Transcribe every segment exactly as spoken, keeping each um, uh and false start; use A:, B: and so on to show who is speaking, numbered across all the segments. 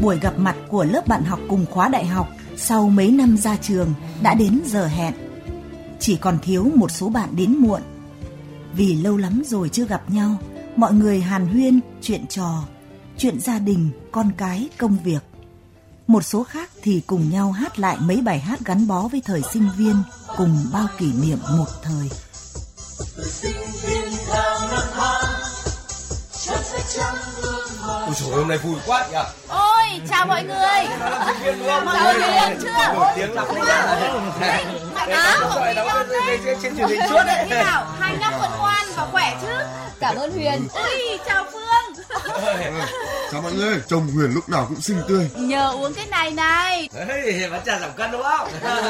A: buổi gặp mặt của lớp bạn học cùng khóa đại học sau mấy năm ra trường đã đến giờ hẹn. Chỉ còn thiếu một số bạn đến muộn. Vì lâu lắm rồi chưa gặp nhau, mọi người hàn huyên chuyện trò, chuyện gia đình, con cái, công việc. Một số khác thì cùng nhau hát lại mấy bài hát gắn bó với thời sinh viên, cùng bao kỷ niệm một thời.
B: Ôi trời ơi, hôm nay vui quá nhỉ.
C: Ôi, chào mọi người. Mọi người đến chưa?
B: Nổi tiếng lắm đấy.
C: Mạnh á,
B: gọi nó trên truyền hình suốt đấy.
C: Thế nào, hai nhóc vẫn ngoan và khỏe chứ?
D: Cảm ơn Huyền.
C: Ôi, chào Phương.
E: Chào mọi người, chồng Huyền lúc nào cũng xinh tươi.
C: Nhờ uống cái này này.
B: Đấy, bán trà giảm cân đúng không?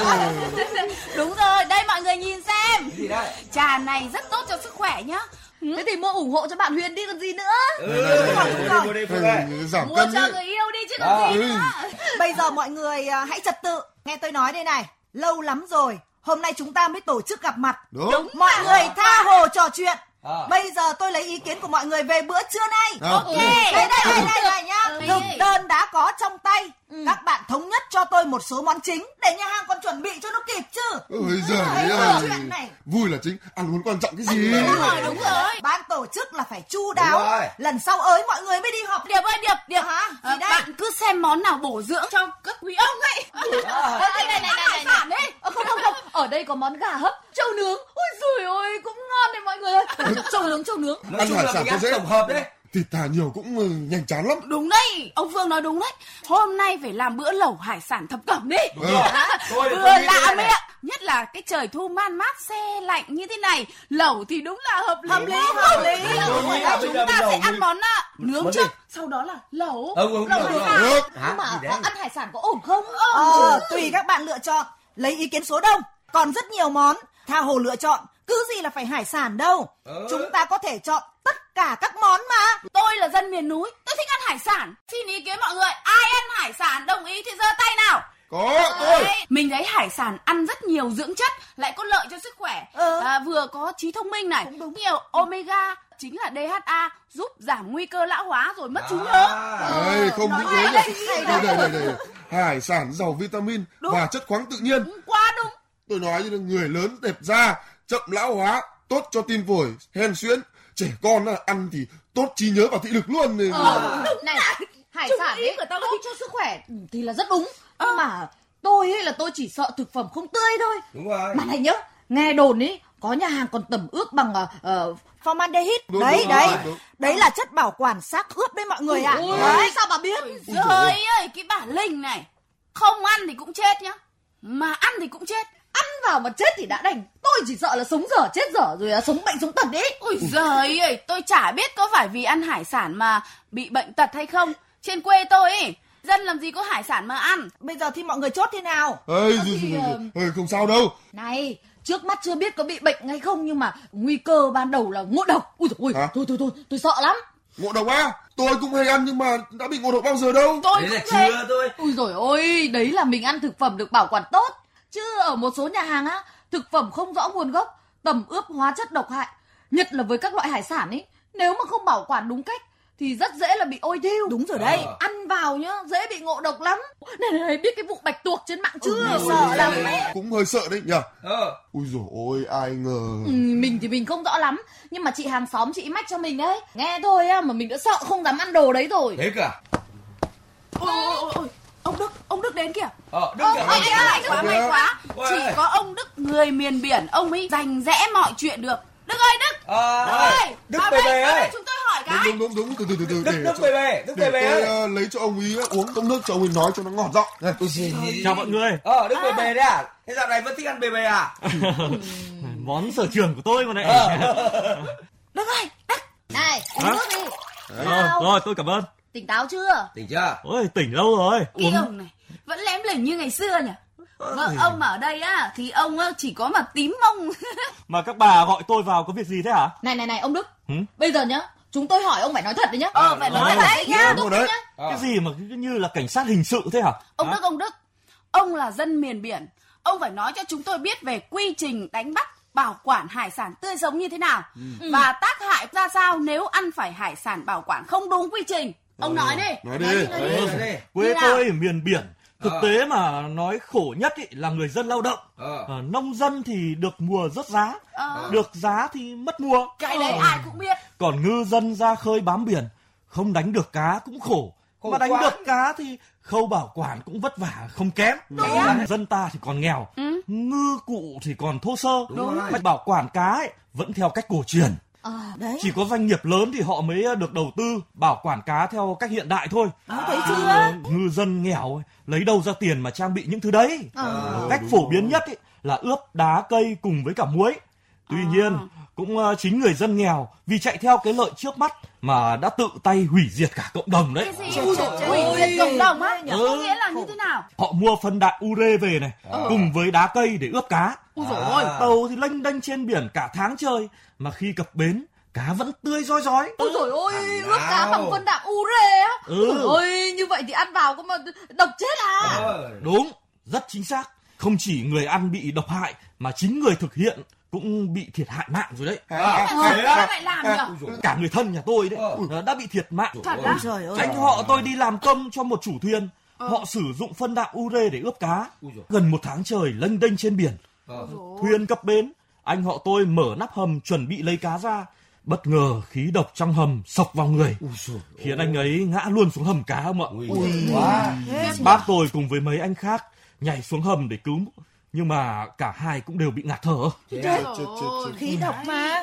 C: Đúng rồi, đây mọi người nhìn xem.
B: Cái gì đây?
C: Trà này rất tốt cho sức khỏe nhá.
D: Thế thì mua ủng hộ cho bạn Huyền đi còn gì nữa.
B: Ừ, đúng rồi, đúng rồi. Mua đi, Phương ơi.
E: Giảm
C: Mua
E: cân
C: cho
E: đấy.
C: người yêu đi chứ còn gì nữa.
A: Bây giờ mọi người à, hãy trật tự. Nghe tôi nói đây này, lâu lắm rồi, hôm nay chúng ta mới tổ chức gặp mặt.
E: Đúng.
A: Đúng. Mọi người tha hồ trò chuyện.
B: À.
A: Bây giờ tôi lấy ý kiến của mọi người về bữa trưa nay.
E: À.
C: Ok.
A: Đây đây đây đây này nhá.
C: Ừ.
A: Thực đơn đã có trong tay. Các bạn thống nhất cho tôi một số món chính để nhà hàng còn chuẩn bị cho nó kịp chứ.
E: Ôi giời
A: Đấy,
E: ơi,
A: chuyện này.
E: vui là chính, ăn uống quan trọng cái gì.
C: Đúng rồi, đúng rồi.
A: Ban tổ chức là phải chu
B: Đúng
A: đáo.
B: rồi.
A: Lần sau ới mọi người mới đi họp.
C: Điệp ơi, Điệp, Điệp.
A: Hả? Gì
C: Ờ,
A: đây?
C: bạn cứ xem món nào bổ dưỡng cho các quý ông ấy.
D: Ơ, này này này này
C: Sản đấy.
D: Ờ, không không không, ở đây có món gà hấp, trâu nướng. Ôi giời ơi, cũng ngon đấy mọi người ơi. Trâu nướng, trâu nướng.
B: Nói
E: Ăn
B: chung
E: hải
B: là
E: sản
B: mình
E: cho
B: ăn
E: dễ.
B: tổng hợp đấy.
E: Thịt thà nhiều cũng ừ, nhanh chán lắm.
C: Đúng đấy, ông Phương nói đúng đấy. Hôm nay phải làm bữa lẩu hải sản thập cẩm đi.
B: Đúng rồi. Tôi
C: Vừa
B: tôi nghĩ
C: lạ
B: thế
C: mấy
B: này.
C: ạ. Nhất là cái trời thu man mát se lạnh như thế này, lẩu thì đúng là hợp lý.
A: Hợp lý, hợp lý.
B: Tôi nghĩ là bây
C: Chúng
B: giờ
C: ta
B: mình
C: sẽ
B: lẩu
C: ăn
B: mình-
C: món à, nướng
B: món
C: trước,
B: gì?
C: sau đó là lẩu.
B: Ừ, ừ,
C: Lẩu
B: được,
C: hải sản.
E: Được.
B: Hả?
D: Nhưng mà
B: Gì
D: ờ,
B: đấy?
D: ăn hải sản có ổn không?
A: Ờ, tùy các bạn lựa chọn. Lấy ý kiến số đông. Còn rất nhiều món, tha hồ lựa chọn. Cứ gì là phải hải sản đâu.
B: Ừ.
A: Chúng ta có thể chọn tất cả các món mà.
C: Tôi là dân miền núi, tôi thích ăn hải sản. Xin ý kiến mọi người, ai ăn hải sản đồng ý thì giơ tay nào.
E: Có, tôi.
C: Đấy, mình thấy hải sản ăn rất nhiều dưỡng chất, lại có lợi cho sức khỏe.
A: Ừ.
C: À, vừa có trí thông minh này,
A: Cũng đúng.
C: nhiều omega, chính là đê hát a, giúp giảm nguy cơ lão hóa rồi mất trí nhớ.
B: À.
E: Ê, không
A: nói
E: những thế
A: hay
E: này.
A: đấy,
E: Đây, đây, đây, đây. Hải sản giàu vitamin và chất khoáng tự nhiên.
C: Quá đúng.
E: Tôi nói như là người lớn đẹp da, chậm lão hóa, tốt cho tim phổi, hen suyễn. Trẻ con á, ăn thì tốt trí nhớ và thị lực luôn. Nên...
D: Ờ, này, hải
C: Chung
D: sản
C: ý
D: ấy
C: của tao
D: tốt
C: đấy.
D: cho sức khỏe thì là rất đúng. Nhưng mà tôi ấy là tôi chỉ sợ thực phẩm không tươi thôi.
B: Đúng rồi.
D: Mà này nhá, nghe đồn ấy có nhà hàng còn tẩm ướp bằng uh,
A: Formaldehyde.
E: Đúng,
A: Đấy,
E: đúng,
A: đấy.
E: đúng, đúng.
A: Đấy là chất bảo quản xác ướp đấy mọi người ạ.
D: Ôi,
A: Đấy.
D: sao bà biết?
C: Trời ơi, cái bản lĩnh này, không ăn thì cũng chết nhá, mà ăn thì cũng chết.
D: Ăn vào mà chết thì đã đành. Tôi chỉ sợ là sống dở chết dở rồi là sống bệnh sống tật đấy.
C: Ôi giời ơi, tôi chả biết có phải vì ăn hải sản mà bị bệnh tật hay không. Trên quê tôi ấy, dân làm gì có hải sản mà ăn.
A: Bây giờ thì mọi người chốt thế nào?
E: Ê,
D: Thì,
E: gì, gì, gì.
D: ờ,
E: Ê, không sao đâu.
D: Này, trước mắt chưa biết có bị bệnh hay không nhưng mà nguy cơ ban đầu là ngộ độc. Ui dồi ôi,
E: Hả?
D: thôi thôi thôi, tôi sợ lắm.
E: Ngộ độc á? Tôi cũng hay ăn nhưng mà đã bị ngộ độc bao giờ đâu.
C: Tôi
B: Đấy là
C: cũng thế.
B: chưa tôi.
D: Ui dồi ôi, đấy là mình ăn thực phẩm được bảo quản tốt. Chứ ở một số nhà hàng á, thực phẩm không rõ nguồn gốc, tẩm ướp hóa chất độc hại. Nhất là với các loại hải sản ấy, nếu mà không bảo quản đúng cách thì rất dễ là bị ôi thiêu.
A: Đúng rồi đấy.
B: Ờ.
D: Ăn vào nhá, dễ bị ngộ độc lắm. Này này, này biết cái vụ bạch tuộc trên mạng chưa?
A: Ôi,
D: Sợ
A: ôi,
D: lắm
A: ôi.
D: ấy.
E: Cũng hơi sợ đấy nhỉ.
B: Ờ.
E: Ui dồi ôi, ai ngờ.
D: Ừ, mình thì mình không rõ lắm, nhưng mà chị hàng xóm chị mách cho mình đấy. Nghe thôi á mà mình đã sợ không dám ăn đồ đấy rồi.
B: Thế cả.
C: Ôi, ôi, ôi, ôi, ông Đức, ông Đức đến kìa.
B: Ờ, Đức
C: Ơ,
B: kìa.
C: may quá, quá, may quá.
B: Ôi.
C: Chỉ có ông Đức, người miền biển, ông ấy rành rẽ mọi chuyện được. Đức ơi, Đức.
B: Ờ,
C: Đức ơi,
B: Đức
C: vào
B: bề
C: đây,
B: bề
C: vào đây,
B: ơi.
C: chúng tôi hỏi
E: Đúng,
C: cái.
E: đúng, đúng, đúng, từ từ từ từ.
B: Đức,
E: để
B: Đức
E: cho-
B: bề bề, Đức
E: để
B: bề bề
E: tôi
B: ơi.
E: ờ, lấy cho ông ý uống cốc nước cho ông ấy nói cho nó ngọt giọng. Này, tôi xin.
F: Chào mọi người.
B: Ờ, Đức bề bề đấy à? Thế dạo này vẫn thích ăn bề bề à?
F: Món sở trường của tôi mà này.
C: Đức ơi, Đức.
D: Này, uống
F: Hả?
D: nước đi.
F: Ờ, rồi tôi cảm ơn.
D: Tỉnh táo chưa?
B: Tỉnh chưa?
F: Ôi tỉnh lâu rồi.
C: Cái ông này vẫn lém lỉnh như ngày xưa nhỉ. Vợ ông mà ở đây á thì ông á, chỉ có mà tím mông.
F: Mà các bà gọi tôi vào có việc gì thế hả?
D: Này này này ông Đức.
F: Hử?
D: Bây giờ nhá, chúng tôi hỏi ông phải nói thật đấy nhá.
C: Ờ, phải nói
F: Ờ,
C: thật đấy nhá.
E: Đúng rồi đấy.
B: Ờ.
F: Cái gì mà cứ như là cảnh sát hình sự thế hả?
C: Ông
F: Hả?
C: Đức, ông Đức, ông là dân miền biển, ông phải nói cho chúng tôi biết về quy trình đánh bắt, bảo quản hải sản tươi sống như thế nào, và tác hại ra sao nếu ăn phải hải sản bảo quản không đúng quy trình. Ông nói đi.
E: Nói đi.
B: Đấy, đấy, đấy.
F: Quê
C: Như nào?
F: tôi ở miền biển. Thực
B: Ờ.
F: tế mà nói khổ nhất ý là người dân lao động.
B: Ờ.
F: Ờ, nông dân thì được mùa rớt giá,
C: Ờ.
F: được giá thì mất mùa.
C: Cái đấy ai cũng biết.
F: Còn ngư dân ra khơi bám biển, không đánh được cá cũng khổ.
B: Khổ
F: Mà đánh
B: quá.
F: được cá thì khâu bảo quản cũng vất vả không kém. Dân ta thì còn nghèo,
C: Ừ.
F: ngư cụ thì còn thô sơ.
B: Đúng rồi.
F: Mà bảo quản cá ấy, vẫn theo cách cổ truyền.
A: Đấy.
F: Chỉ có doanh nghiệp lớn thì họ mới được đầu tư bảo quản cá theo cách hiện đại thôi.
A: Đó, thấy
F: Chứ
A: chưa?
F: ngư dân nghèo ấy, lấy đâu ra tiền mà trang bị những thứ đấy.
B: Ờ,
F: Cách
B: đúng
F: phổ
B: rồi.
F: biến nhất ấy, là ướp đá cây cùng với cả muối. Tuy nhiên cũng ờ, chính người dân nghèo vì chạy theo cái lợi trước mắt mà đã tự tay hủy diệt cả cộng đồng đấy.
C: Cái gì? Hủy diệt cộng đồng á? Có nghĩa là như thế nào?
F: Họ mua phân đạm ure về này cùng với đá cây để ướp cá.
C: Ui dồi ôi.
F: Tàu thì lênh đênh trên biển cả tháng trời mà khi cập bến cá vẫn tươi rói rói.
D: Ôi dồi ôi,
B: Thằng
D: ướp cá
B: nào?
D: bằng phân đạm ure á.
F: Ừ.
D: Ôi dồi ôi, như vậy thì ăn vào có mà độc chết à.
B: Ờ.
F: Đúng, rất chính xác. Không chỉ người ăn bị độc hại mà chính người thực hiện cũng bị thiệt hại mạng rồi đấy.
B: À,
C: Sao
B: thế á?
C: lại làm nhở?
B: Ui dồi.
F: Cả người thân nhà tôi đấy
B: Ờ.
F: ờ, đã bị thiệt mạng.
C: Thật
B: Ôi
C: á?
A: Trời ơi.
F: Anh họ tôi đi làm công cho một chủ thuyền. Họ sử dụng phân đạm ure để ướp cá.
B: Ui dồi.
F: Gần một tháng trời lênh đênh trên biển.
B: Ờ.
F: Thuyền cập bến, anh họ tôi mở nắp hầm chuẩn bị lấy cá ra. Bất ngờ khí độc trong hầm xộc vào người,
B: Ui dồi.
F: khiến anh ấy ngã luôn xuống hầm cá ông ạ.
B: Ui dồi quá.
F: Bác tôi cùng với mấy anh khác nhảy xuống hầm để cứu, nhưng mà cả hai cũng đều bị ngạt thở.
B: Thế à?
E: Chết, chết, chết.
A: Khí độc mà.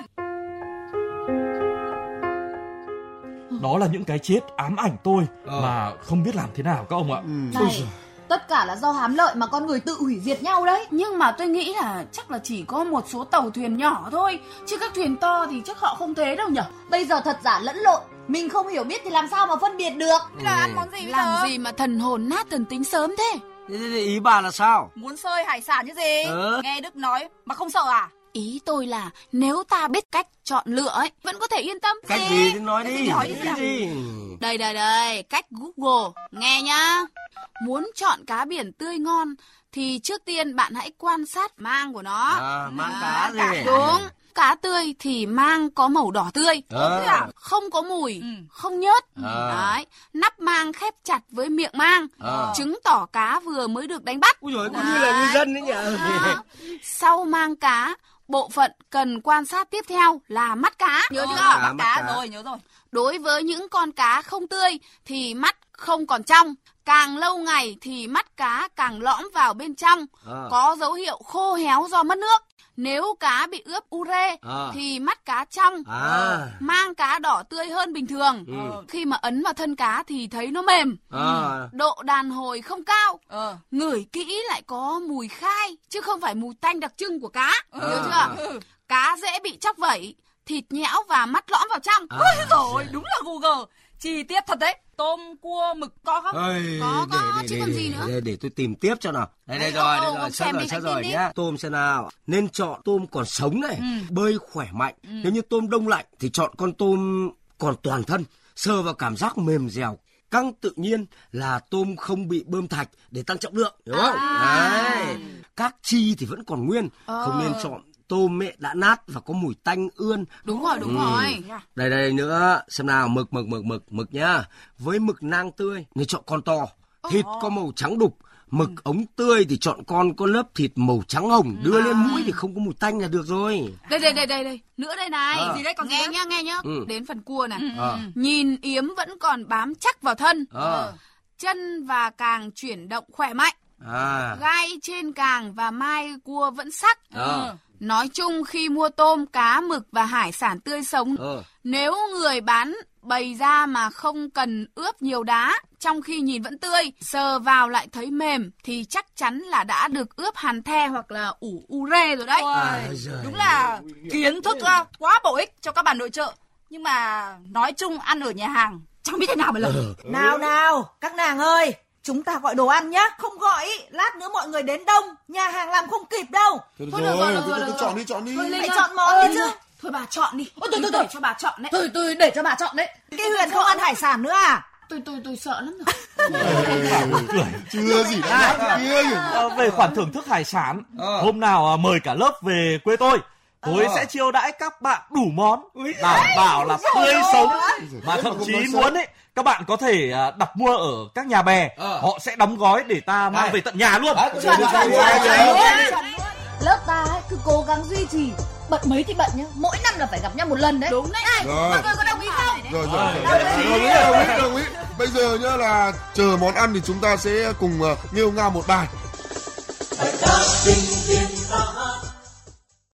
F: Đó là những cái chết ám ảnh tôi
B: Ờ.
F: mà không biết làm thế nào các ông ạ.
D: Này, tất cả là do hám lợi mà con người tự hủy diệt nhau đấy.
C: Nhưng mà tôi nghĩ là chắc là chỉ có một số tàu thuyền nhỏ thôi. Chứ các thuyền to thì chắc họ không thế đâu nhở.
D: Bây giờ thật giả lẫn lộn, mình không hiểu biết thì làm sao mà phân biệt được.
C: Là ăn món gì bây Làm giờ? gì mà thần hồn nát thần tính sớm thế?
G: Thế thì ý bà là sao?
H: Muốn xơi hải sản như gì?
G: Ừ.
H: Nghe Đức nói mà không sợ à?
C: Ý tôi là nếu ta biết cách chọn lựa ấy, vẫn có thể yên tâm.
G: Cách gì thì nói đi.
H: Cái gì hỏi đi
G: Cái gì?
C: Đây đây đây, cách Google, nghe nhá. Muốn chọn cá biển tươi ngon thì trước tiên bạn hãy quan sát mang của nó.
G: À, mang cá gì?
C: Đúng, cá tươi thì mang có màu đỏ tươi,
G: À.
C: không có mùi, không nhớt.
G: À.
C: Đấy, nắp mang khép chặt với miệng mang,
G: À.
C: chứng tỏ cá vừa mới được đánh bắt.
G: Úi dồi, cũng như là ngư dân đấy nhỉ.
C: Đó. Sau mang cá, bộ phận cần quan sát tiếp theo là mắt cá. Nhớ chưa?
G: À,
H: Bắt
G: mắt
H: cá
G: cá.
H: rồi, nhớ rồi.
C: Đối với những con cá không tươi thì mắt không còn trong. Càng lâu ngày thì mắt cá càng lõm vào bên trong,
G: À.
C: có dấu hiệu khô héo do mất nước. Nếu cá bị ướp ure
G: À.
C: thì mắt cá trong,
G: À.
C: mang cá đỏ tươi hơn bình thường.
G: Ừ.
C: Khi mà ấn vào thân cá thì thấy nó mềm,
G: À.
C: độ đàn hồi không cao,
H: Ờ.
C: ngửi kỹ lại có mùi khai chứ không phải mùi tanh đặc trưng của cá. Nhớ
G: À.
C: chưa? Cá dễ bị chóc vẩy, thịt nhẽo và mắt lõm vào trong.
G: À.
H: Ôi rồi, đúng là Google. Chi tiết thật đấy. Tôm, cua, mực có không?
G: Ơi,
C: Có,
G: để,
C: có,
G: để,
C: chứ
G: để,
C: còn
G: để,
C: gì nữa.
G: Để, để tôi tìm tiếp cho nào. Đây, đây
C: Đấy,
G: rồi,
C: ô,
G: đây
C: ô,
G: rồi,
C: ông
G: xét
C: xem
G: rồi,
C: đi,
G: xét
C: hãy
G: rồi
C: tin đi.
G: nhá. Tôm xem nào. Nên chọn tôm còn sống này, bơi khỏe mạnh. Nếu như tôm đông lạnh thì chọn con tôm còn toàn thân, sờ vào cảm giác mềm dẻo, căng tự nhiên, là tôm không bị bơm thạch để tăng trọng lượng, đúng không? Đấy. Các chi thì vẫn còn nguyên, không nên chọn tôm mẹ đã nát và có mùi tanh ươn.
C: Đúng rồi, đúng
G: Ừ.
C: rồi.
G: Đây đây nữa, xem nào, mực mực mực mực mực nhá. Với mực nang tươi nên chọn con to, thịt có màu trắng đục. Mực ống tươi thì chọn con có lớp thịt màu trắng hồng, đưa lên mũi thì không có mùi tanh là được rồi.
C: Đây đây đây đây đây, nữa đây này.
G: À.
H: Gì đấy, còn gì
C: nghe
H: nữa?
C: nhá, nghe nhá.
G: Ừ.
C: Đến phần cua này.
G: À.
C: Nhìn yếm vẫn còn bám chắc vào thân.
G: À.
C: Chân và càng chuyển động khỏe mạnh.
G: À.
C: Gai trên càng và mai cua vẫn sắc.
G: À.
C: Nói chung khi mua tôm, cá, mực và hải sản tươi sống,
G: Ờ.
C: nếu người bán bày ra mà không cần ướp nhiều đá, trong khi nhìn vẫn tươi, sờ vào lại thấy mềm thì chắc chắn là đã được ướp hàn the hoặc là ủ ure rồi đấy.
G: À, giời.
H: Đúng là kiến thức à, quá bổ ích cho các bạn nội trợ. Nhưng mà nói chung ăn ở nhà hàng chẳng biết thế nào mà lời.
A: Nào nào, các nàng ơi, chúng ta gọi đồ ăn nhá. Không gọi ý, lát nữa mọi người đến đông, nhà hàng làm không kịp đâu.
E: Thôi
C: Thôi
E: được
C: được rồi,
E: rồi,
C: được
E: cứ
C: rồi,
E: cứ
C: được
E: chọn
C: rồi.
E: đi, chọn đi.
C: Thôi, Linh
A: Phải
C: ơi.
A: chọn món
C: Ừ,
A: đi chứ.
C: Thôi bà chọn đi.
D: Ôi, tôi, tôi,
C: Để
D: tôi.
C: cho bà chọn đấy.
D: Tôi tôi để cho bà chọn đấy.
A: Cái Huyền không ăn hải sản nữa à?
C: Tôi tôi tôi sợ lắm rồi.
F: Cười.
E: Chưa gì đã nhắc kia.
F: À, về khoản thưởng thức hải sản,
B: Ờ.
F: hôm nào à, mời cả lớp về quê tôi. Tôi sẽ chiêu đãi các bạn đủ món, đảm bảo là tươi sống. Mà thậm chí muốn ấy, các bạn có thể đặt mua ở các nhà bè, họ sẽ đóng gói để ta mang về tận nhà luôn.
D: Lớp ta ấy, cứ cố gắng duy trì, bận mấy thì bận nhá, mỗi năm là phải gặp nhau một lần đấy.
C: Đúng đấy.
D: Này, mọi người có đồng ý không?
E: Rồi rồi, đồng ý, đồng ý, đồng ý. Bây giờ nhá là chờ món ăn thì chúng ta sẽ cùng uh, nghêu ngao một bài.